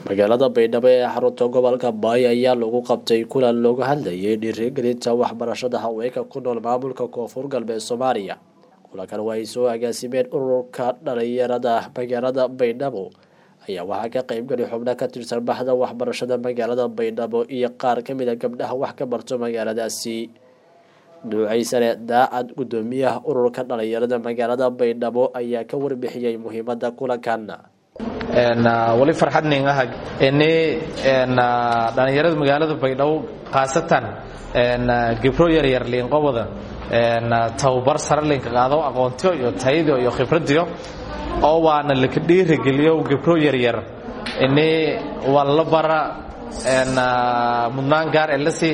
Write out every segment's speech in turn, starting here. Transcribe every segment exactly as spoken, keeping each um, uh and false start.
magaalada Baydhabo ee xarunta gobolka Bay ayaa lagu qabtay kulan looga hadlayay dhiirigelinta waxbarashada haweenka ku nool maamulka Koonfur Galbeed Soomaaliya. kulankan waa ay soo agaasimeen ururka dhalinyarada magaalada Baydhabo ayaa waxaa ka qayb galay xubno ka tirsan baxda waxbarashada magaalada Baydhabo iyo qaar ka mid ah gabdhaha wax ka barto magaaladaasi. duucaysane daacad gudoomiyaha ururka dhalinyarada magaalada Baydhabo ayaa ka warbixiyay muhiimada kulankan. een wali farxadneen ah inay een dhalinyarada magaalada Baydhabo qaasatan een gabdho yar yar leen qowada een tababar sare leen ka qaado aqoontiyo iyo tayado iyo khibradiyo oo waana la dhiirigeliyo gabdho yar yar inay wala bara een mudnaan gaar ah la si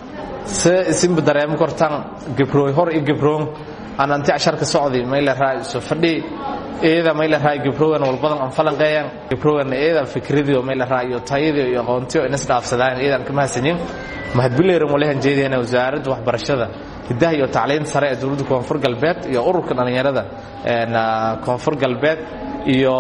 isim dareem kortan gabdho hor iyo gabdho aan anti casharka socday meel raay soo fadhi eeda meel raay gabdhowan walbadan aan falanqeeyaan gabdhowan eeda fikradiyo meel raay iyo tayadiyo iyo aqoontiyo in isdhaafsadaan eedan kama hasanin mahadbileeran walahan jeediyana wasaaradda waxbarashada hidaha iyo tacliinta sare ee dawladda Koonfur Galbeed iyo ururka dhalinyarada een Koonfur Galbeed iyo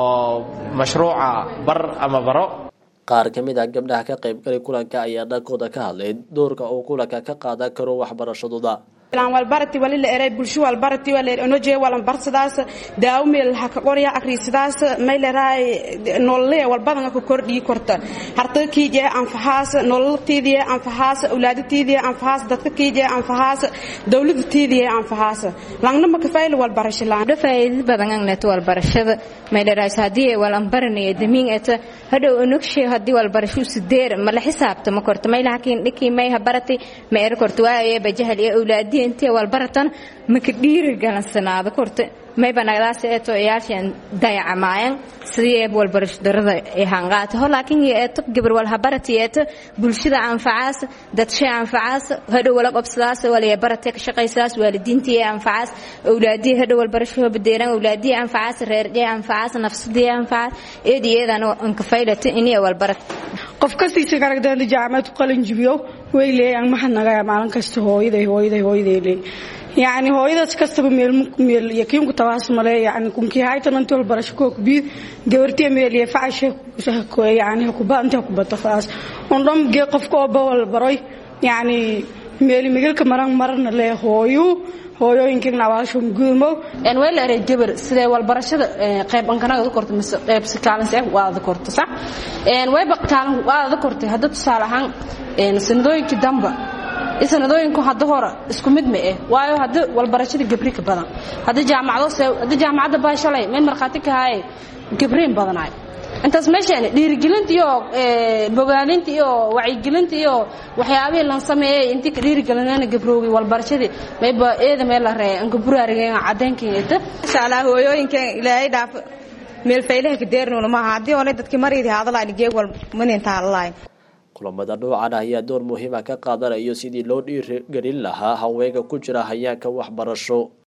mashruuca bar ama baro. qaar ka mid ah gabdhaha ka qayb galay kulanka ayaa dhankooda ka hadlay doorka uu kulanka ka qaadan karo waxbarashadooda. lan walbarati wali la eray bulsho walbarati wali onoje walan barsadaas daawmeel ha ka qorya akhriisadaas meel raay nolole walbadan ka kordhi korta harta kiije anfahaas nololteedii anfahaas awlaadteedii anfahaas dadka kiije anfahaas dawladteedii anfahaas langna ma ka fayl walbarasho laan dafayl badan agnet walbarashada meel raay hadii walan baranay damiin eta hadow onogshe hadii walbarasho sideer ma la xisaabta ma korta meel hakiin dhiki may ha barati ma er korta waaye bajahal iyo awlaadi intii walbaratan ma ka dhiirigelinsanaa korta may banagdaas ee to yaashan dayacmayaan sidii walbarash darada ee hanqaad laakiin ee to gabar wal habarati ee bulshada anfacaas dad shay anfacaas hadow wala qabsadaas wala barate ka shaqaysaas waalidiintii anfacaas awlaadii hadow walbarash badeeran awlaadii anfacaas reerjay anfacaas nafsadii anfacaas eedeedan aan ka faylata inay walbarat qof kastiisa garagdan jaamacad qalin jibiyo way leeyaan maxan naga maalin kasta hooyaday hooyaday hooyaday يعني هويداس كستب ميل ميل يكيم كتواصل ملأ يعني كم كي هاي تنتظر البرشة كوك بيد جورتي ميل يفعش كو يعني كوبا أنت كوبا تخاص ونرم جي قف كوبا والبراي يعني ميل ميل كمران مرن له هويو هويو يمكن نواشهم قومو يعني ولا رجبر سده والبرشة قيب أنكنا ذكرت مس قيب سكالن سيف وذكرت صح يعني ويبقى كان وذكرت هذا تصالحان يعني صندوق كدمبا isnadooyinku hadda hore isku mid ma ah waayo hadda walbarashada gabriika badan hadda jaamacado hadda jaamacada baa shalay meel marxaati ka hay gabriin badanay intaas meeshaan dhiirigelinta iyo ee bogaalinta iyo wacyigelinta iyo waxyaabaha la sameeyay intii dhiirigelinana gabroowi walbarashada mayba eeda meel la reey anka buraariga cadeynkeeda insha Allah hooyooyinka ilaahay dhaaf meel faylaha ka deerno ma hadii oo dadkii mareedii hadalay geeg wal maninta Allah kulamada noocan ah ayaa door muhiim ah ka qaadanaya sidii loo dhiirigelin lahaa haweenka ku jira hayaanka waxbarasho.